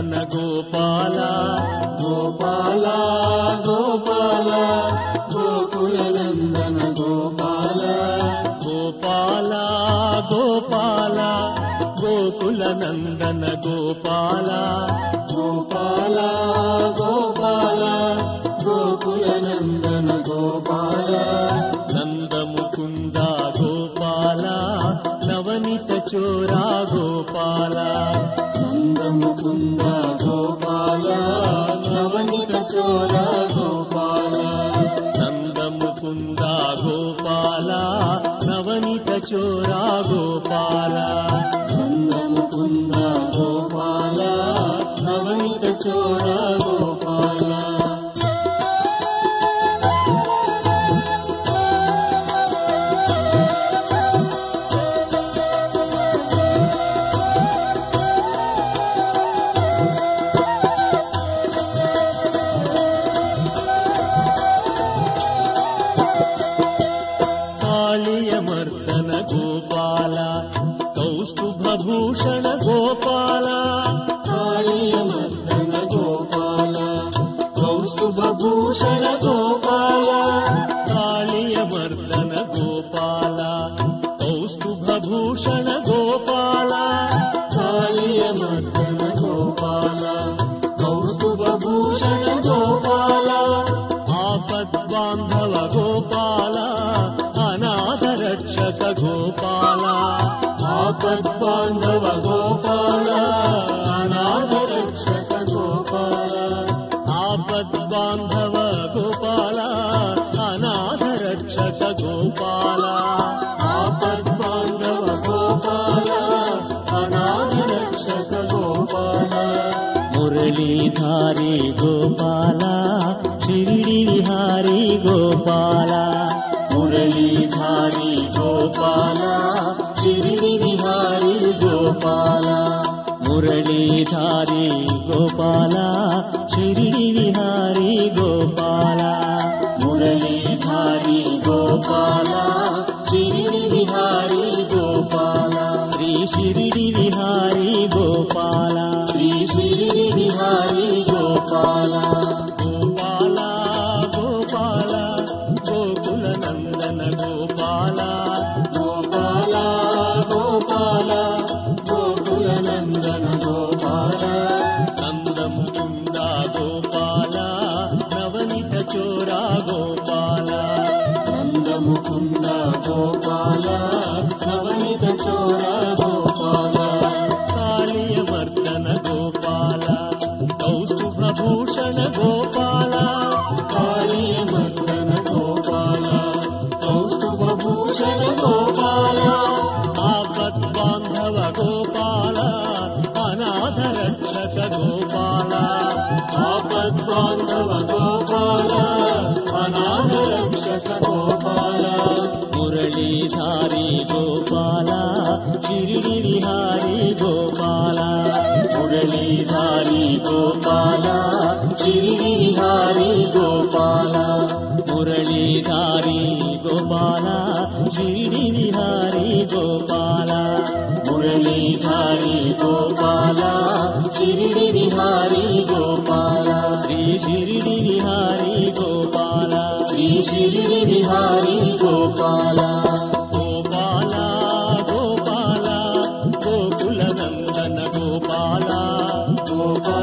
నందన గోపాల గోపాల గోపాల గోకుల నందన గోపాల గోపాల గోపాల గోకుల నందన గోపాల గోపాల గోపాల గోకుల నందన గోపాల నందముకుంద గోపాల నవనిత చోరా గోపాల నందముకుంద గోపాల నవనిత చోర గోపాల నందముకుంద గోపాల నవనిత చోరా గోపాల నందముకుంద గోపాల నవనిత చోర గోపాల కాళీయమర్దన గోపాల కౌస్తుభభూషణ గోపాల కాళీయమర్దన గోపాల కౌస్తుభభూషణ గోపాల కాళీయమర్దన గోపాల కౌస్తుభభూషణ గోపాల కాళీయమర్దన గోపాల కౌస్తుభభూషణ గోపాల ఆపద్బాంధవ గోపాల అనాథ రక్షక గోపాల ఆపద్బాంధవ గోపాల అనాథ రక్షక గోపాల ఆపద్బాంధవ గోపాల అనాథ రక్షక గోపాల ఆపద్బాంధవ గోపాల అనాథ రక్షక గోపాల మురళీధారి గోపాల షిరిడి విహారీ గోపాల మురళీధారి గోపాల షిరిడి విహారీ గోపాల మురళీధారి గోపాల షిరిడి విహారీ గోపాల మురళీధారి గోపాల షిరిడి విహారీ గోపాల శ్రీ షిరిడి విహారీ గోపాల శ్రీ షిరిడి విహారీ గోపాల గోపాల గోపాల గోకుల నందన గోపాల గోపాల గోపాల గోకుల నందన గోపాల నందముకుంద గోపాల నవనిత చోరా గోపాల నందముకుంద గోపాల నవనిత చోర గోపాల కాళీయమర్దన గోపాల కౌస్తుభభూషణ గోపాల కాళీయమర్దన గోపాల కౌస్తుభభూషణ గోపాల ఆపద్బాంధవ గోపాల అనాథ రక్షక గోపాల ఆపద్బాంధవ గోపాల అనాథ రక్షక గోపాల మురళీధారి గోపాల షిరిడి విహారీ గోపాల మురళీధారి గోపాల షిరిడి విహారీ గోపాల మురళీధారి గోపాల షిరిడి విహారీ గోపాల మురళీధారి గోపాల షిరిడి విహారీ గోపాల శ్రీ షిరిడి విహారీ గోపాల శ్రీ షిరిడి విహారీ గోపాల గోపాల గోపాల గోకుల నందన గోపాల గోపాల